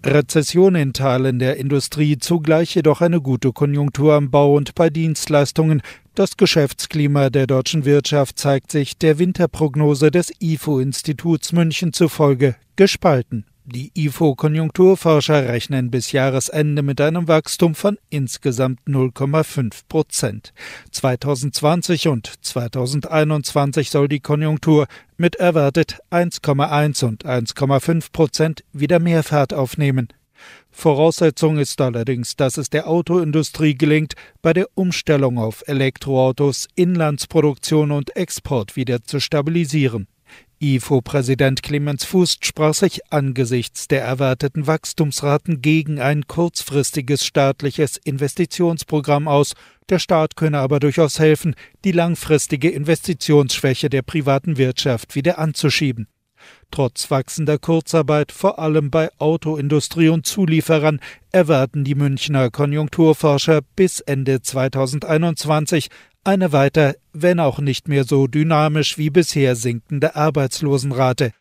Rezession in Teilen der Industrie, zugleich jedoch eine gute Konjunktur am Bau und bei Dienstleistungen. Das Geschäftsklima der deutschen Wirtschaft zeigt sich der Winterprognose des IFO-Instituts München zufolge gespalten. Die IFO-Konjunkturforscher rechnen bis Jahresende mit einem Wachstum von insgesamt 0,5%. 2020 und 2021 soll die Konjunktur mit erwartet 1,1 und 1,5% wieder mehr Fahrt aufnehmen. Voraussetzung ist allerdings, dass es der Autoindustrie gelingt, bei der Umstellung auf Elektroautos Inlandsproduktion und Export wieder zu stabilisieren. IFO-Präsident Clemens Fußt sprach sich angesichts der erwarteten Wachstumsraten gegen ein kurzfristiges staatliches Investitionsprogramm aus. Der Staat könne aber durchaus helfen, die langfristige Investitionsschwäche der privaten Wirtschaft wieder anzuschieben. Trotz wachsender Kurzarbeit, vor allem bei Autoindustrie und Zulieferern, erwarten die Münchner Konjunkturforscher bis Ende 2021 eine weiter, wenn auch nicht mehr so dynamisch wie bisher sinkende Arbeitslosenrate.